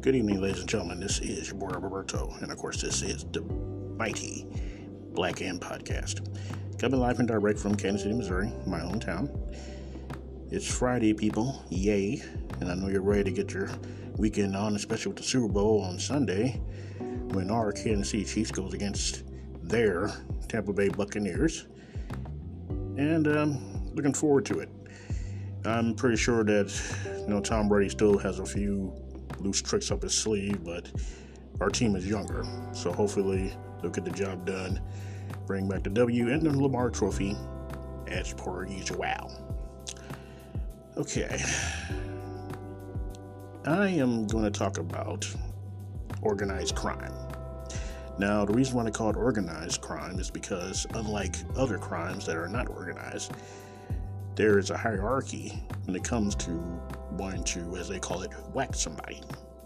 Good evening, ladies and gentlemen. This is your boy Roberto, and of course, this is the mighty Black End Podcast. Coming live and direct from Kansas City, Missouri, my hometown. It's Friday, people. Yay. And I know you're ready to get your weekend on, especially with the Super Bowl on Sunday, when our Kansas City Chiefs goes against their Tampa Bay Buccaneers. And looking forward to it. I'm pretty sure that, Tom Brady still has a few loose tricks up his sleeve, but our team is younger, so hopefully they'll get the job done, bring back the W and the Lamar Trophy as per usual. Okay, I am going to talk about organized crime. Now, the reason why I call it organized crime is because, unlike other crimes that are not organized, there is a hierarchy when it comes to wanting to, as they call it, whack somebody.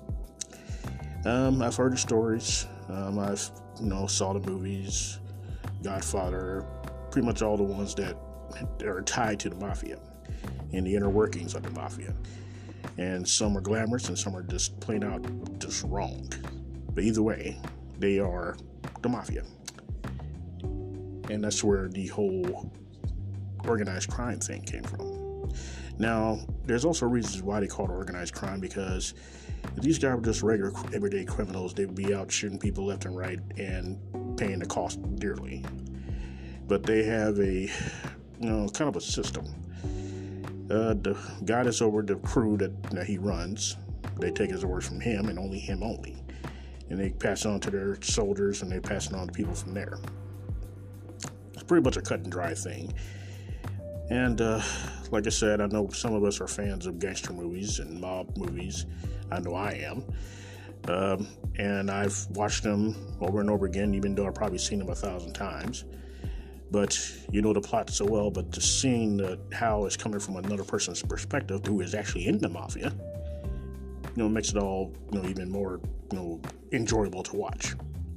I've heard the stories. I've saw the movies, Godfather, pretty much all the ones that are tied to the mafia and the inner workings of the mafia. And some are glamorous and some are just plain out just wrong. But either way, they are the mafia. And that's where the whole organized crime thing came from. Now, there's also reasons why they call it organized crime, because if these guys were just regular, everyday criminals, they would be out shooting people left and right and paying the cost dearly. But they have a, kind of a system. The guy that's over the crew that he runs, they take his orders from him and only him only. And they pass it on to their soldiers and they pass it on to people from there. It's pretty much a cut and dry thing. And like I said, I know some of us are fans of gangster movies and mob movies. I know I am. And I've watched them over and over again, even though I've probably seen them 1,000 times. But you know the plot so well, but just seeing how it's coming from another person's perspective who is actually in the mafia, makes it all, even more, enjoyable to watch.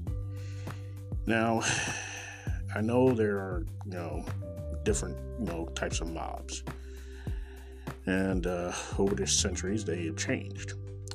Now, I know there are, different, types of mobs. And over the centuries, they have changed.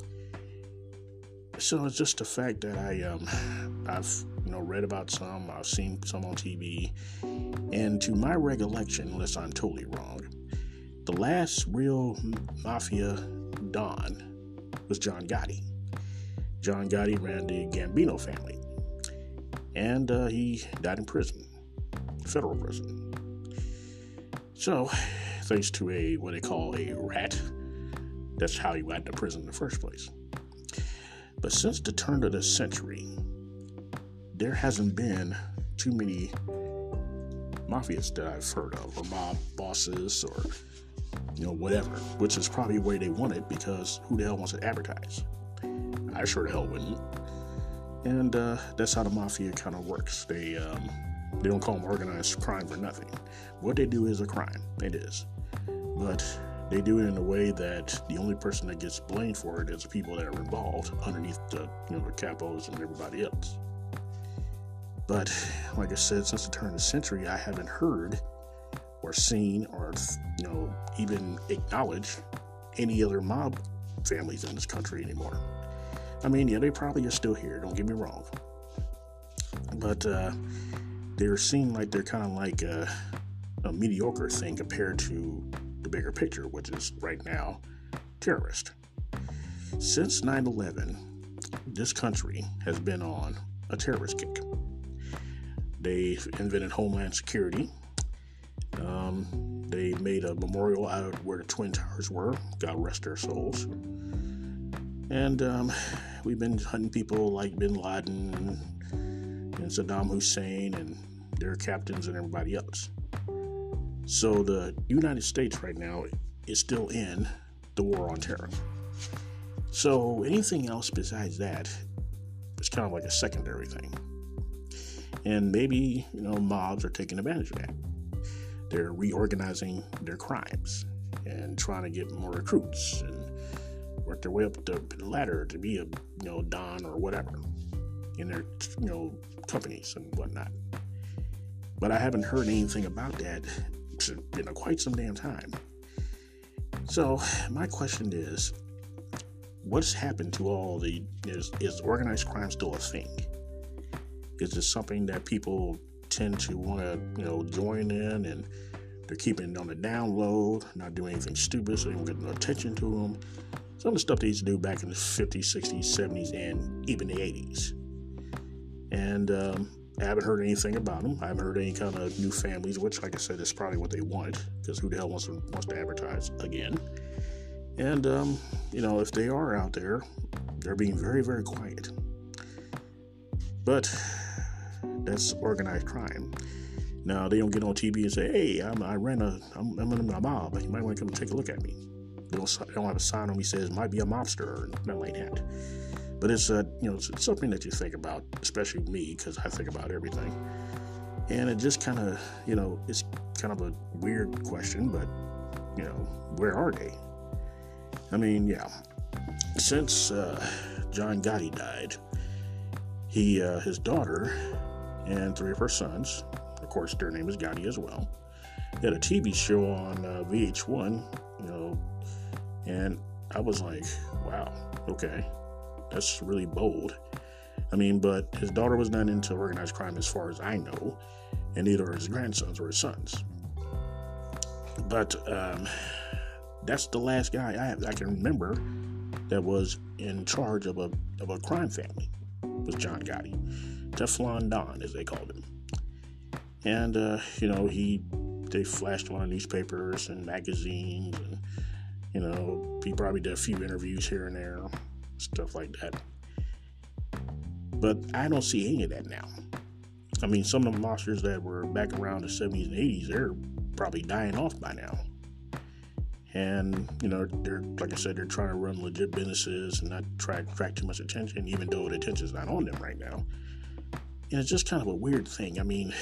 So it's just the fact that I've read about some, I've seen some on TV, and to my recollection, unless I'm totally wrong, the last real mafia don was John Gotti. John Gotti ran the Gambino family, and he died in prison, federal prison. So, thanks to what they call a rat, that's how he got into prison in the first place. But since the turn of the century, there hasn't been too many mafias that I've heard of, or mob bosses, or whatever, which is probably where they want it, because who the hell wants to advertise? I sure the hell wouldn't. And that's how the mafia kind of works. They don't call them organized crime for nothing. What they do is a crime. It is. But they do it in a way that the only person that gets blamed for it is the people that are involved underneath the capos and everybody else. But like I said, since the turn of the century, I haven't heard or seen or even acknowledged any other mob families in this country anymore. I mean, yeah, they probably are still here, don't get me wrong. But they're seen like they're kind of like a mediocre thing compared to the bigger picture, which is right now terrorist. Since 9/11, this country has been on a terrorist kick. They've invented Homeland Security. They made a memorial out of where the Twin Towers were. God rest their souls. And we've been hunting people like Bin Laden and Saddam Hussein and their captains and everybody else. So the United States right now is still in the war on terror. So anything else besides that is kind of like a secondary thing. And maybe, mobs are taking advantage of that. They're reorganizing their crimes and trying to get more recruits and work their way up the ladder to be a, don or whatever in their, companies and whatnot. But I haven't heard anything about that in quite some damn time. So my question is, what's happened to all is organized crime still a thing? Is it something that people tend to want to, join in, and they're keeping it on the down low, not doing anything stupid, so they don't get no attention to them? Some of the stuff they used to do back in the 50s, 60s, 70s, and even the 80s. And I haven't heard anything about them. I haven't heard any kind of new families, which, like I said, is probably what they want, because who the hell wants to advertise again? And, if they are out there, they're being very, very quiet. But that's organized crime. Now, they don't get on TV and say, hey, I'm in a mob. You might want to come take a look at me. They don't have a sign on me that says, might be a mobster or nothing like that. But it's, it's something that you think about, especially me, because I think about everything. And it just kind of, it's kind of a weird question, but, where are they? I mean, yeah, since John Gotti died, his daughter and 3 of her sons, of course, their name is Gotti as well, had a TV show on VH1, and I was like, wow, okay, that's really bold. I mean, but his daughter was not into organized crime as far as I know, and neither are his grandsons or his sons. But that's the last guy I can remember that was in charge of a crime family, was John Gotti. Teflon Don, as they called him. And, they flashed him on newspapers and magazines, and, he probably did a few interviews here and there, stuff like that. But I don't see any of that now. I mean, some of the mobsters that were back around the 70s and 80s, they're probably dying off by now. And, they're, like I said, they're trying to run legit businesses and not try to attract too much attention, even though the attention's not on them right now. And it's just kind of a weird thing. I mean,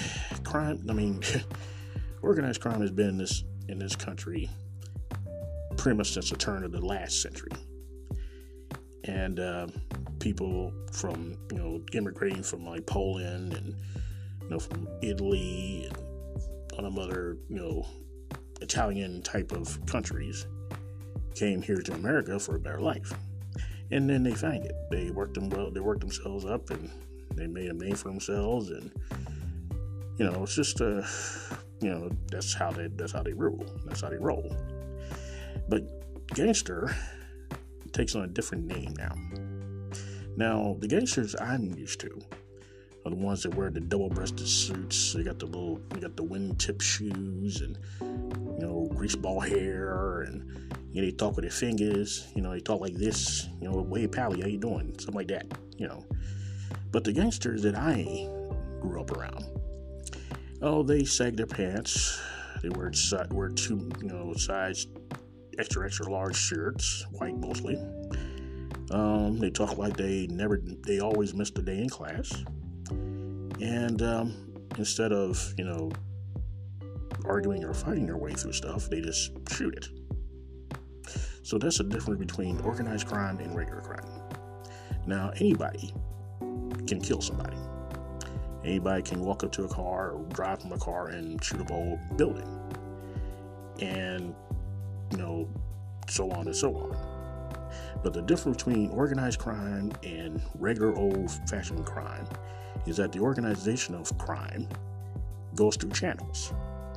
organized crime has been in this country pretty much since the turn of the last century. And people from, immigrating from like Poland and, from Italy and all them other, Italian type of countries came here to America for a better life. And then they find it. They worked themselves up, and they made a name for themselves, and it's just that's how they rule. That's how they roll. But gangster takes on a different name now. Now, the gangsters I'm used to are the ones that wear the double-breasted suits. They got the wingtip shoes and greaseball hair, and they talk with their fingers. They talk like this. Hey pally, how you doing? Something like that. But the gangsters that I grew up around, they sag their pants. They wear two, size extra large shirts, white mostly. They talk like they always missed a day in class. And instead of, arguing or fighting their way through stuff, they just shoot it. So that's the difference between organized crime and regular crime. Now, anybody can kill somebody. Anybody can walk up to a car or drive from a car and shoot up a whole building. And, so on and so on. But the difference between organized crime and regular old-fashioned crime is that the organization of crime goes through channels.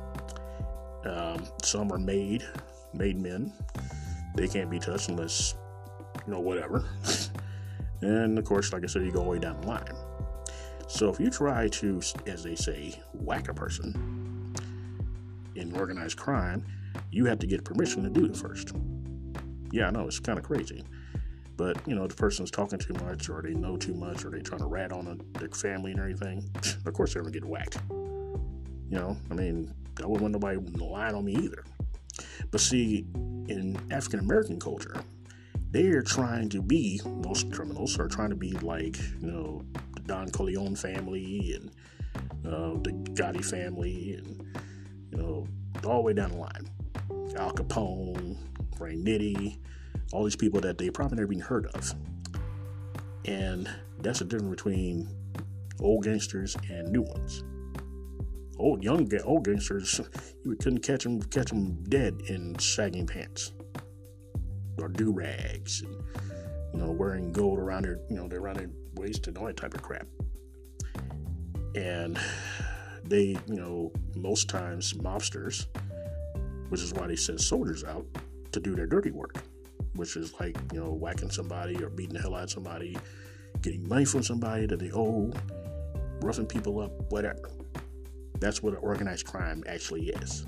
Some are made men. They can't be touched unless, whatever. And, of course, like I said, you go way down the line. So if you try to, as they say, whack a person in organized crime, you have to get permission to do it first. Yeah, I know, it's kind of crazy. But, the person's talking too much, or they know too much, or they're trying to rat on their family and everything. Of course they're going to get whacked. I wouldn't want nobody lying on me either. But see, in African American culture, they are trying to be, most criminals are trying to be like, the Don Corleone family and the Gotti family and, all the way down the line. Al Capone, Ray Nitty, all these people that they probably never even heard of. And that's the difference between old gangsters and new ones. Old gangsters, you couldn't catch them dead in sagging pants or do-rags wearing gold around their waist and all that type of crap. And they, most times mobsters, which is why they send soldiers out to do their dirty work, which is like, whacking somebody or beating the hell out of somebody, getting money from somebody that they owe, roughing people up, whatever. That's what organized crime actually is.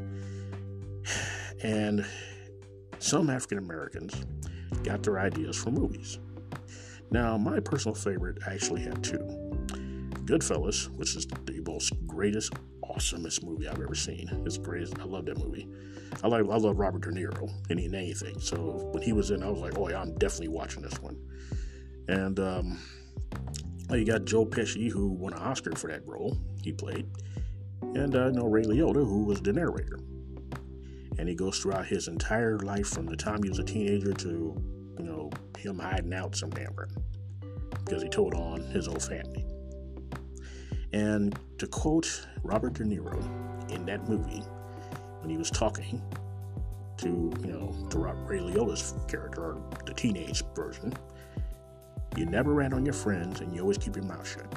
And some African Americans got their ideas from movies. Now, my personal favorite, I actually have two. Goodfellas, which is the most greatest, awesomest movie I've ever seen. It's great. I love that movie. I love Robert De Niro in anything. So when he was in, I was like, oh yeah, I'm definitely watching this one. And you got Joe Pesci, who won an Oscar for that role he played, and Ray Liotta, who was the narrator. And he goes throughout his entire life from the time he was a teenager to him hiding out somewhere because he told on his old family. And to quote Robert De Niro in that movie, when he was talking to Ray Liotta's character, or the teenage version, you never rat on your friends and you always keep your mouth shut.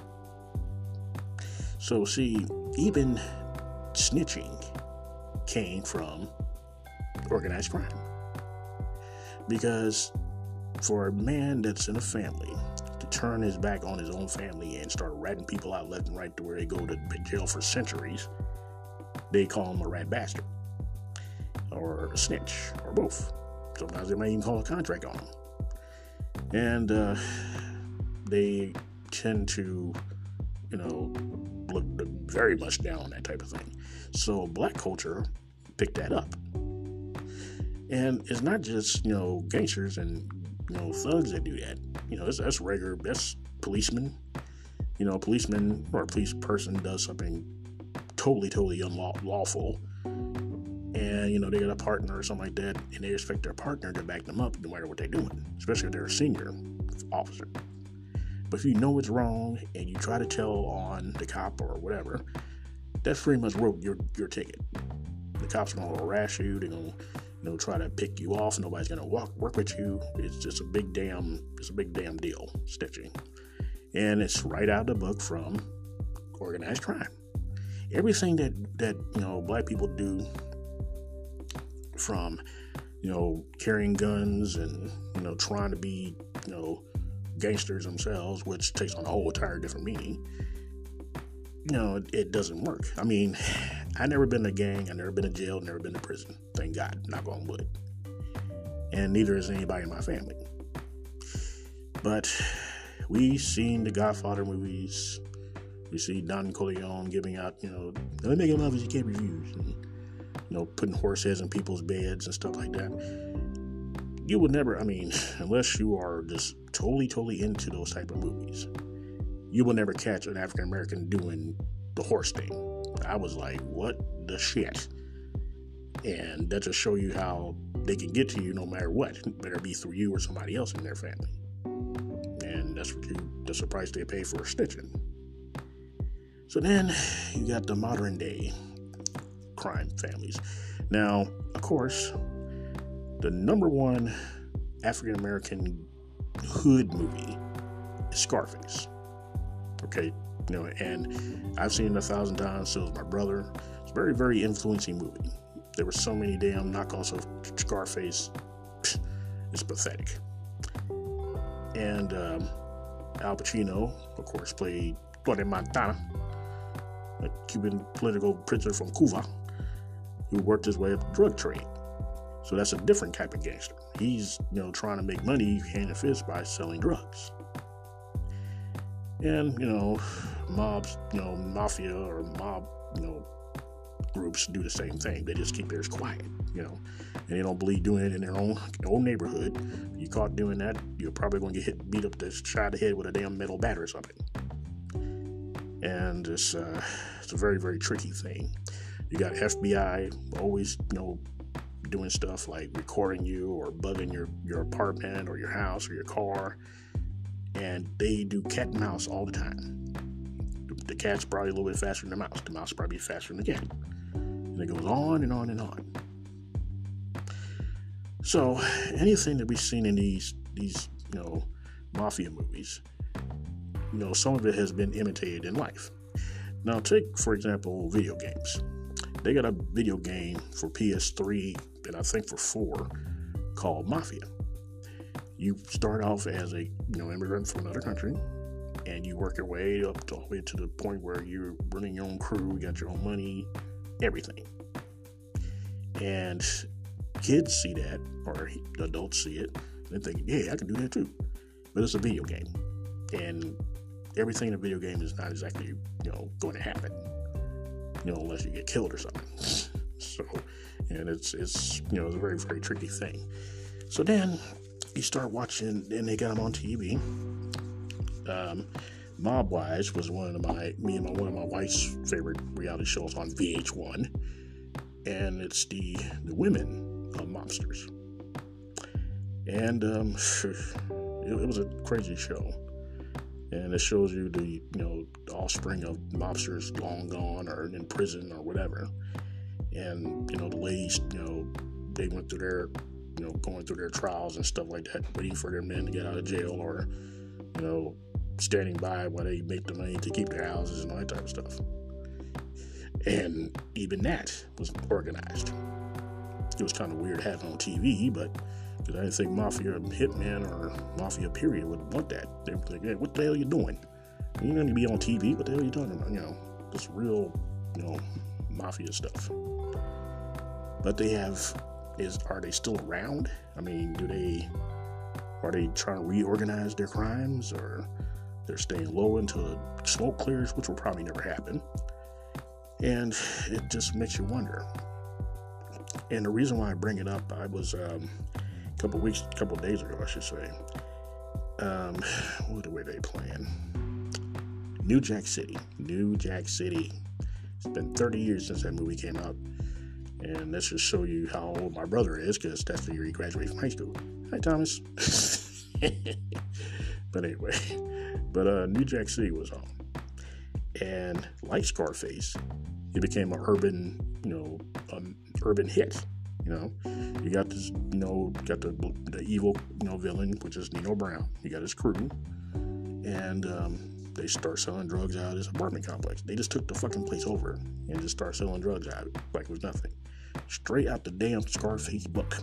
So see, even snitching came from organized crime. Because for a man that's in a family to turn his back on his own family and start ratting people out left and right to where they go to jail for centuries, they call him a rat bastard or a snitch or both. Sometimes they might even call a contract on him. And they tend to, look very much down on that type of thing. So black culture picked that up. And it's not just, gangsters and, thugs that do that. That's regular, that's policemen. A policeman or a police person does something totally unlawful. And, they got a partner or something like that, and they expect their partner to back them up no matter what they're doing, especially if they're a senior officer. But if you know it's wrong and you try to tell on the cop or whatever, that's pretty much wrote your ticket. The cops are going to harass you. They're going to try to pick you off. Nobody's going to work with you. It's just a big damn deal, snitching. And it's right out of the book from organized crime. Everything that black people do, from carrying guns and trying to be gangsters themselves, which takes on a whole entire different meaning, it doesn't work. I mean, I never been in a gang, I never been in jail, never been to prison, thank God, knock on wood, and neither has anybody in my family. But we seen the Godfather movies, we see Don Corleone giving out let me make him up as you can't refuse, and putting horse heads in people's beds and stuff like that. You would never, unless you are just totally into those type of movies, you will never catch an African American doing the horse thing. I was like, what the shit? And that just show you how they can get to you no matter what, whether it be through you or somebody else in their family. And that's the price they pay for snitching. So then you got the modern day crime families. Now, of course, the number one African American hood movie is Scarface. Okay, and I've seen it 1,000 times. So has my brother. It's a very, very influencing movie. There were so many damn knockoffs of Scarface. It's pathetic. And Al Pacino, of course, played Tony Montana, a Cuban political prisoner from Cuba, who worked his way up the drug trade. So that's a different type of gangster. He's, trying to make money hand and fist by selling drugs. And, mobs, mafia or mob, groups do the same thing. They just keep theirs quiet, and they don't believe doing it in their own neighborhood. If you caught doing that, you're probably going to get beat up, shot the head with a damn metal bat or something. And it's a very, very tricky thing. You got FBI always, doing stuff like recording you or bugging your apartment or your house or your car. And they do cat and mouse all the time. The cat's probably a little bit faster than the mouse. The mouse probably faster than the cat. And it goes on and on and on. So anything that we've seen in these mafia movies, some of it has been imitated in life. Now, take, for example, video games. They got a video game for PS3 and I think for 4 called Mafia. You start off as a immigrant from another country, and you work your way up all the way to the point where you're running your own crew, you got your own money, everything. And kids see that, or adults see it, and think, yeah, I can do that too. But it's a video game, and everything in a video game is not exactly, going to happen, unless you get killed or something. So, and it's a very, very tricky thing. So then you start watching, and they got them on TV. Mob Wives was one of my wife's favorite reality shows on VH1, and it's the women of mobsters. And it was a crazy show. And it shows you the offspring of mobsters long gone or in prison or whatever. And, the ladies, they went through their, going through their trials and stuff like that, waiting for their men to get out of jail, or, standing by while they make the money to keep their houses and all that type of stuff. And even that was organized. It was kind of weird having on TV, but because I didn't think Mafia Hitman or Mafia period would want that. They would think, hey, what the hell are you doing? You don't need to be on TV. What the hell are you talking about? This real, Mafia stuff. But are they still around? I mean, are they trying to reorganize their crimes, or they're staying low until smoke clears, which will probably never happen? And it just makes you wonder. And the reason why I bring it up, I was a couple of days ago, I should say. What were they playing? New Jack City. It's been 30 years since that movie came out. And let's just show you how old my brother is, because that's the year he graduated from high school. Hi, Thomas. But anyway, New Jack City was on. And like Scarface, it became an urban hit. You got this, got the evil, villain, which is Nino Brown. He got his crew, and they start selling drugs out of this apartment complex. They just took the fucking place over and just start selling drugs out like it was nothing. Straight out the damn Scarface book.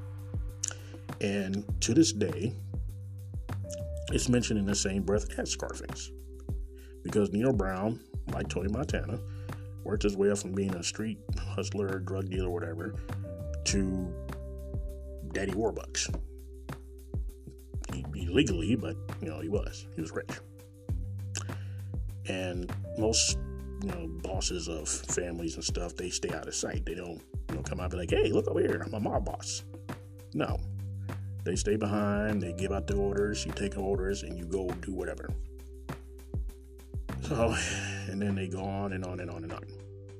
And to this day, it's mentioned in the same breath as Scarface. Because Nino Brown, like Tony Montana, worked his way up from being a street hustler, drug dealer, whatever, to Daddy Warbucks. Illegally, but, he was rich. And most, bosses of families and stuff, they stay out of sight. They don't, come out and be like, hey, look over here, I'm a mob boss. No. They stay behind, they give out the orders, you take orders, and you go do whatever. So, and then they go on and on and on and on.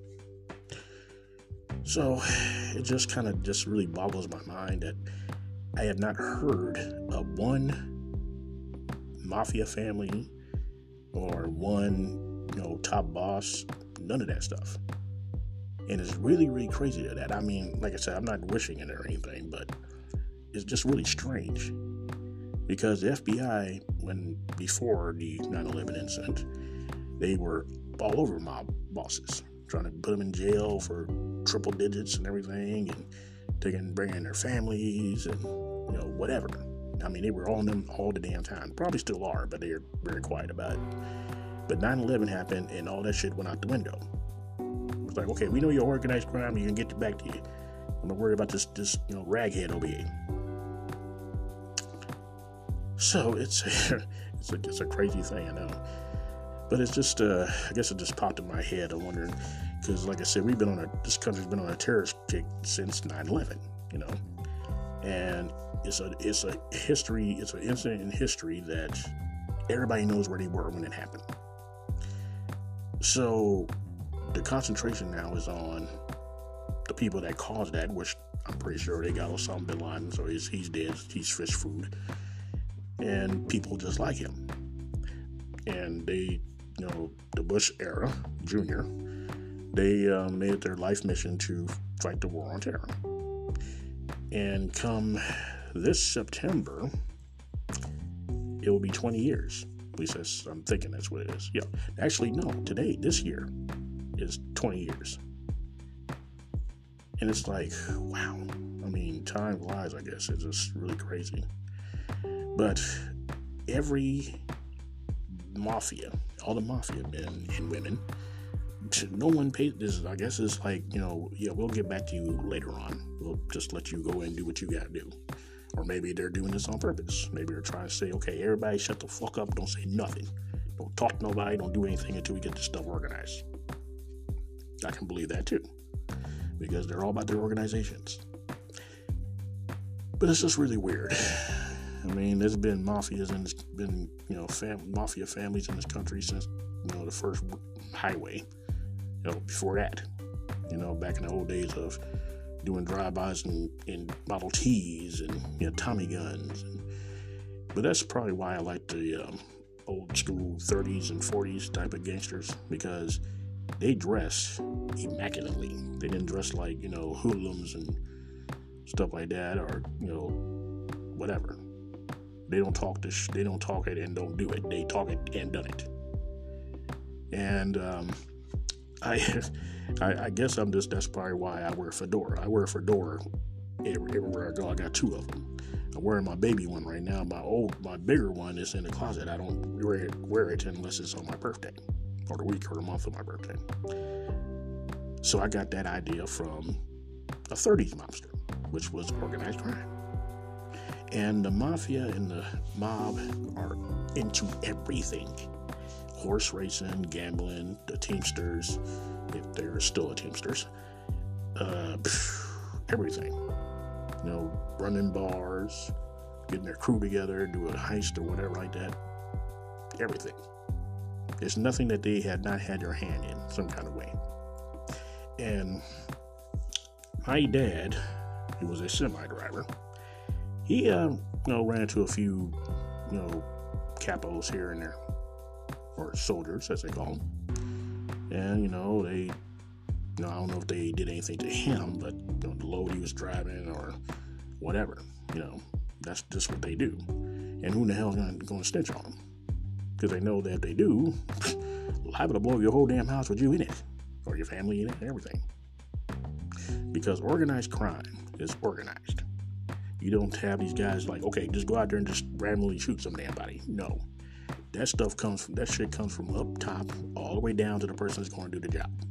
So, it just kind of just really boggles my mind that I have not heard of one mafia family or one, top boss, none of that stuff. And it's really, really crazy that. I mean, like I said, I'm not wishing it or anything, but it's just really strange. Because the FBI, before the 9/11 incident, they were all over mob bosses, trying to put them in jail for triple digits and everything, and bringing their families and, whatever. I mean, they were on them all the damn time. Probably still are, but they're very quiet about it. But 9/11 happened, and all that shit went out the window. It's like, okay, we know you're organized crime, you can get it back to you. I'm not worried about this raghead over here. So it's a crazy thing, I know. But it's just, I guess it just popped in my head. I'm wondering, because like I said, this country's been on a terrorist kick since 9/11, and it's an incident in history that everybody knows where they were when it happened. So the concentration now is on the people that caused that, which I'm pretty sure they got Osama bin Laden, so he's dead, he's fish food, and people just like him. And they, the Bush era, Jr., they made it their life mission to fight the war on terror. And come this September, it will be 20 years. At least I'm thinking that's what it is. Yeah. Actually, no. This year is 20 years. And it's like, wow. I mean, time flies, I guess. It's just really crazy. But every mafia, all the mafia men and women, no one pays this. I guess it's like, we'll get back to you later on. We'll just let you go and do what you got to do. Or maybe they're doing this on purpose. Maybe they're trying to say, okay, everybody shut the fuck up. Don't say nothing. Don't talk to nobody. Don't do anything until we get this stuff organized. I can believe that too. Because they're all about their organizations. But it's just really weird. I mean, there's been mafias and it's been, mafia families in this country since, the first highway. Before that, back in the old days of doing drive-bys and Model Ts and Tommy guns. But that's probably why I like the old school 30s and 40s type of gangsters, because they dress immaculately. They didn't dress like, hoodlums and stuff like that, or, whatever. They don't talk they don't talk it and don't do it. They talk it and done it. And I guess that's probably why I wear a fedora. I wear a fedora everywhere I go. I got two of them. I'm wearing my baby one right now. My bigger one is in the closet. I don't wear it unless it's on my birthday, or the week or the month of my birthday. So I got that idea from a 30s mobster, which was organized crime. And the mafia and the mob are into everything. Horse racing, gambling, the Teamsters, if they're still a Teamsters, everything. Running bars, getting their crew together, do a heist or whatever like that. Everything. There's nothing that they had not had their hand in some kind of way. And my dad, who was a semi driver, he ran into a few capos here and there, or soldiers as they call them. And they, I don't know if they did anything to him, but the load he was driving or whatever, that's just what they do. And who the hell is going to snitch on them? Because they know that if they do, liable to blow your whole damn house with you in it, or your family in it, and everything. Because organized crime is organized. You don't have these guys like, okay, just go out there and just randomly shoot some damn body. No. That shit comes from up top all the way down to the person that's going to do the job.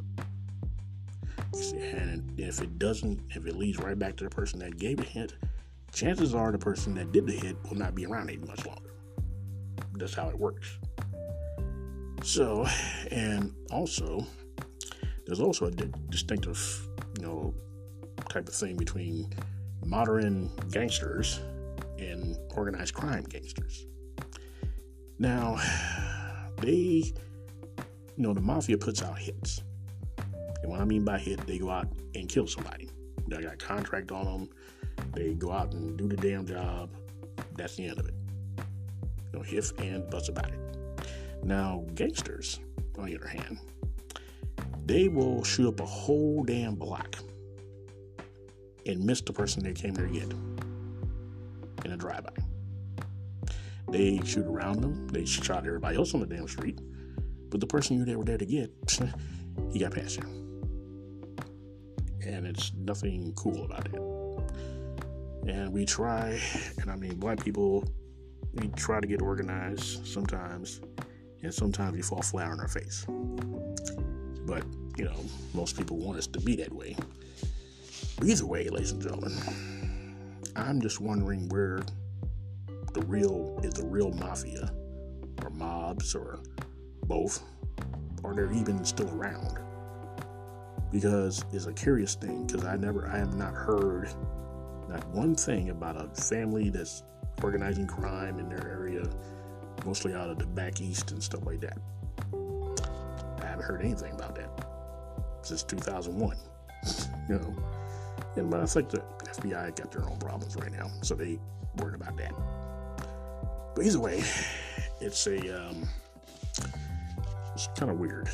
And if it leads right back to the person that gave the hint, chances are the person that did the hit will not be around any much longer. That's how it works. So, and also, there's also a distinctive, type of thing between modern gangsters and organized crime gangsters. Now, the mafia puts out hits. And what I mean by hit, they go out and kill somebody. They got a contract on them. They go out and do the damn job. That's the end of it. No if and buts about it. Now, gangsters, on the other hand, they will shoot up a whole damn block and miss the person they came there to get in a drive-by. They shoot around them. They shot everybody else on the damn street. But the person you were there to get, he got past you. And it's nothing cool about it. And we try, black people, we try to get organized sometimes, and sometimes we fall flat on our face. But, most people want us to be that way. Either way, ladies and gentlemen, I'm just wondering where the real mafia, or mobs, or both, or they're even still around. Because it's a curious thing, because I have not heard not one thing about a family that's organizing crime in their area, mostly out of the back east and stuff like that. I haven't heard anything about that since 2001. But I think the FBI got their own problems right now, so they worried about that. But either way, it's kind of weird,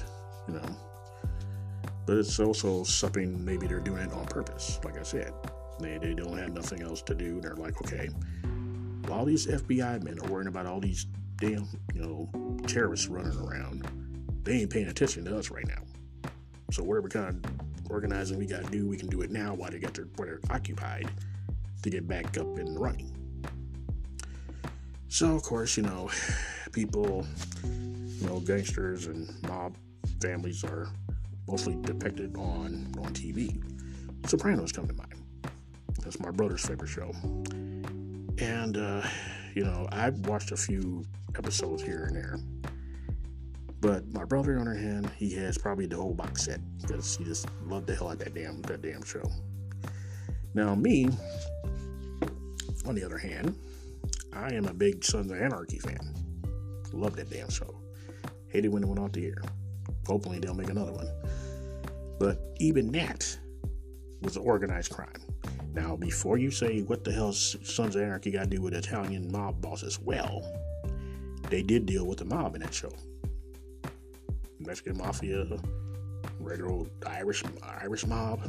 But it's also something maybe they're doing it on purpose. Like I said, they don't have nothing else to do. They're like, okay, while these FBI men are worrying about all these damn, terrorists running around, they ain't paying attention to us right now. So whatever kind of organizing we got to do, we can do it now while they're occupied to get back up and running. So, of course, people, gangsters and mob families are mostly depicted on TV. Sopranos come to mind. That's my brother's favorite show. And, I've watched a few episodes here and there. But my brother, on the other hand, he has probably the whole box set because he just loved the hell out of that damn show. Now, me, on the other hand, I am a big Sons of Anarchy fan. Love that damn show. Hated when it went off the air. Hopefully they'll make another one. But even that was an organized crime. Now, before you say what the hell Sons of Anarchy got to do with Italian mob bosses, well, they did deal with the mob in that show. Mexican mafia, regular old Irish mob.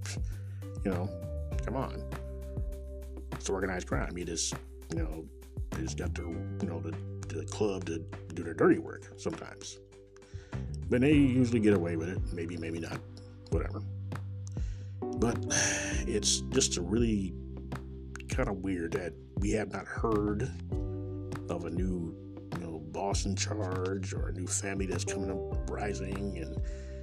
Come on. It's organized crime. You just, they just got the club to do their dirty work sometimes. But they usually get away with it. Maybe not. Whatever. But it's just really kind of weird that we have not heard of a new, boss in charge or a new family that's coming up rising and,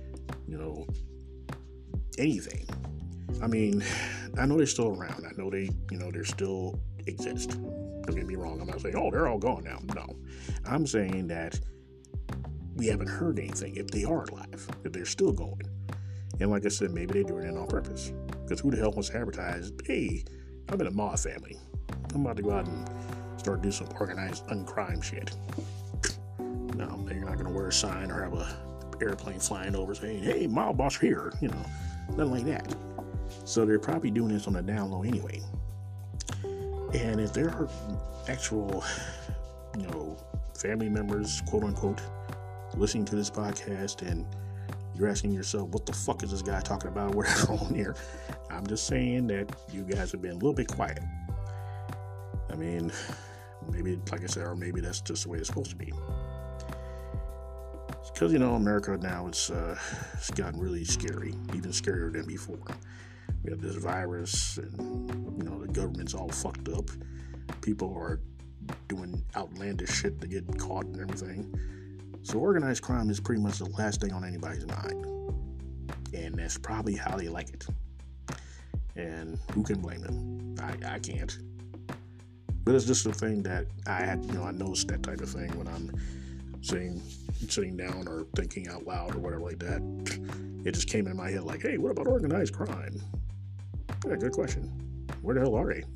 anything. I mean, I know they're still around. I know they still exist. Don't get me wrong. I'm not saying, they're all gone now. No. I'm saying that we haven't heard anything if they are alive, if they're still going. And like I said, maybe they're doing it on purpose. Because who the hell wants to advertise, hey, I'm in a mob family. I'm about to go out and start doing some organized uncrime shit. No, they're not going to wear a sign or have a airplane flying over saying, hey, mob boss here. Nothing like that. So they're probably doing this on the down low anyway. And if there are actual, family members, quote unquote, listening to this podcast and you're asking yourself, what the fuck is this guy talking about? What's on here? I'm just saying that you guys have been a little bit quiet. I mean, maybe, like I said, or maybe that's just the way it's supposed to be. Because, America now, it's gotten really scary, even scarier than before. We have this virus and, the government's all fucked up. People are doing outlandish shit to get caught and everything. So organized crime is pretty much the last thing on anybody's mind. And that's probably how they like it. And who can blame them? I can't. But it's just a thing that I noticed that type of thing when I'm sitting down or thinking out loud or whatever like that. It just came in my head like, hey, what about organized crime? Yeah, good question. Where the hell are they?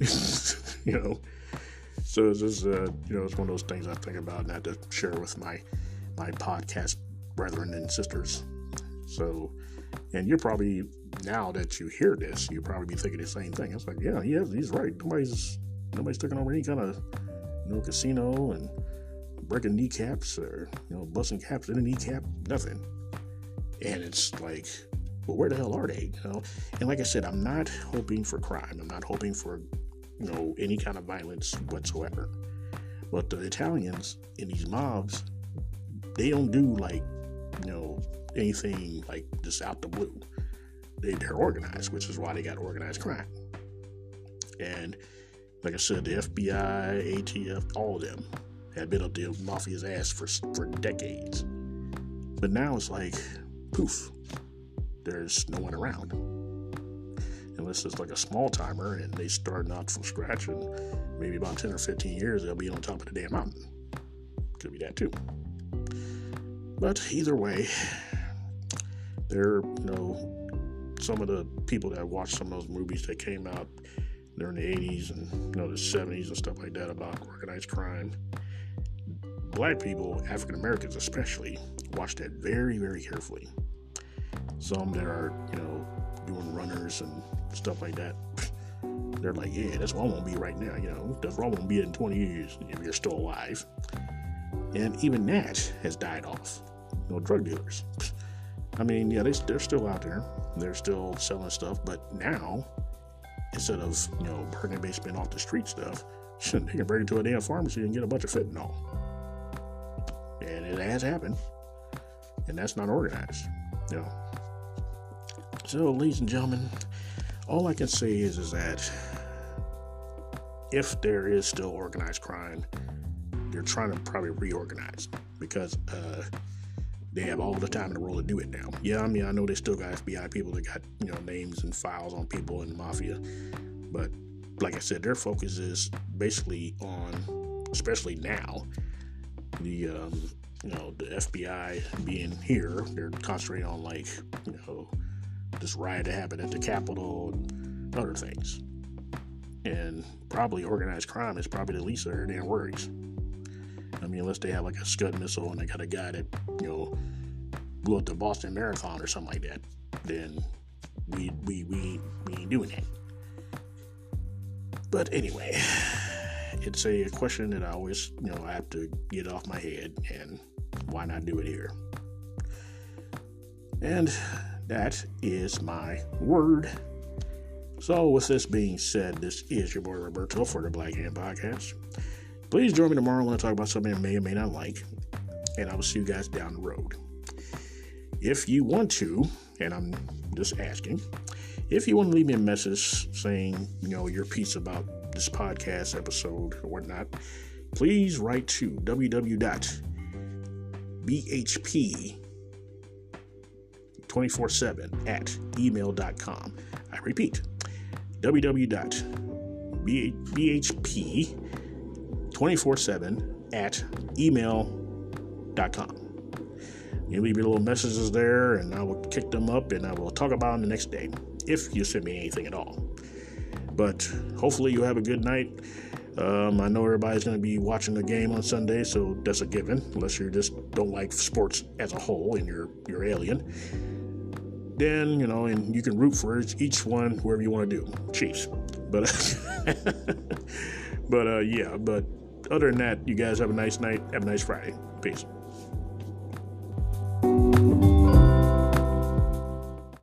So it's just, it's one of those things I think about and I have to share with my podcast brethren and sisters. So, and you're probably, now that you hear this, you'll probably be thinking the same thing. It's like, yeah, he's right. Nobody's taking over any kind of, casino and breaking kneecaps or, busting caps in a kneecap, nothing. And it's like, well, where the hell are they? And like I said, I'm not hoping for crime. I'm not hoping for, any kind of violence whatsoever. But the Italians in these mobs, they don't do anything like just out the blue. They're organized, which is why they got organized crime. And like I said, the FBI, ATF, all of them have been up the mafia's ass for decades. But now it's like, poof, there's no one around. Unless it's like a small timer and they start out from scratch and maybe about 10 or 15 years they'll be on top of the damn mountain. Could be that too. But either way, there, some of the people that watched some of those movies that came out during the 80s and, the 70s and stuff like that about organized crime, Black people, African Americans especially, watch that very, very carefully. Some that are, doing runners and stuff like that, they're like, yeah, that's what I won't be right now. That's what I won't be in 20 years if you're still alive. And even that has died off. Drug dealers. I mean, yeah, they're still out there. They're still selling stuff. But now, instead of, burning basement off the street stuff, they can break into a damn pharmacy and get a bunch of fentanyl. And it has happened. And that's not organized. You know. So, ladies and gentlemen, all I can say is that if there is still organized crime, they're trying to probably reorganize because they have all the time in the world to do it now. Yeah, I mean, I know they still got FBI people that got, names and files on people in the mafia, but like I said, their focus is basically on, especially now, the FBI being here. They're concentrating on this riot that happened at the Capitol and other things. And probably organized crime is probably the least of their damn worries. I mean, unless they have like a Scud missile and they got a guy that, blew up the Boston Marathon or something like that, then we ain't doing that. But anyway, it's a question that I always, I have to get off my head, and why not do it here? And that is my word. So with this being said, this is your boy Roberto for the Black Hand Podcast. Please join me tomorrow when I talk about something I may or may not like, and I will see you guys down the road. If you want to, and I'm just asking, if you want to leave me a message saying, your piece about this podcast episode or whatnot, please write to www.bhp247@email.com. I repeat, www.bhp247@email.com. You leave your little messages there, and I will kick them up, and I will talk about them the next day, if you send me anything at all. But hopefully you'll have a good night. I know everybody's going to be watching the game on Sunday, so that's a given, unless you just don't like sports as a whole and you're alien. Then, and you can root for each one, whoever you want to do. Chiefs. But, but other than that, you guys have a nice night. Have a nice Friday. Peace.